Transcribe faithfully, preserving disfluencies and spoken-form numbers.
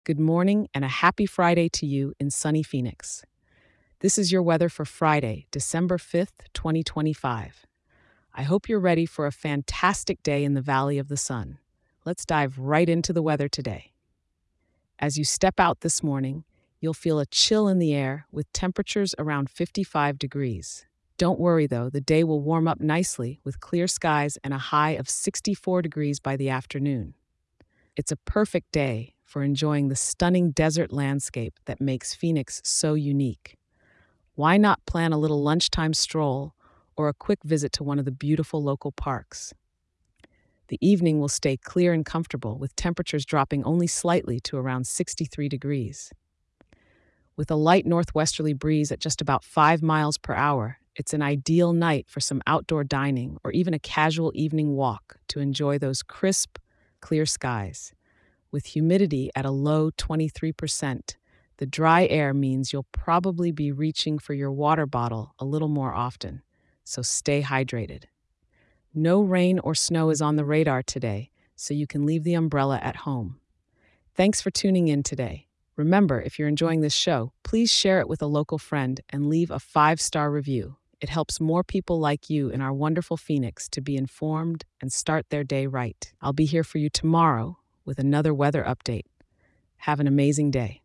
Good morning and a happy Friday to you in sunny Phoenix. This is your weather for Friday, December fifth, twenty twenty-five. I hope you're ready for a fantastic day in the Valley of the Sun. Let's dive right into the weather today. As you step out this morning, you'll feel a chill in the air with temperatures around fifty-five degrees. Don't worry though, the day will warm up nicely with clear skies and a high of sixty-four degrees by the afternoon. It's a perfect day for enjoying the stunning desert landscape that makes Phoenix so unique. Why not plan a little lunchtime stroll or a quick visit to one of the beautiful local parks? The evening will stay clear and comfortable, with temperatures dropping only slightly to around sixty-three degrees. With a light northwesterly breeze at just about five miles per hour, it's an ideal night for some outdoor dining or even a casual evening walk to enjoy those crisp, clear skies. With humidity at a low twenty-three percent, the dry air means you'll probably be reaching for your water bottle a little more often, so stay hydrated. No rain or snow is on the radar today, so you can leave the umbrella at home. Thanks for tuning in today. Remember, if you're enjoying this show, please share it with a local friend and leave a five-star review. It helps more people like you in our wonderful Phoenix to be informed and start their day right. I'll be here for you tomorrow with another weather update. Have an amazing day.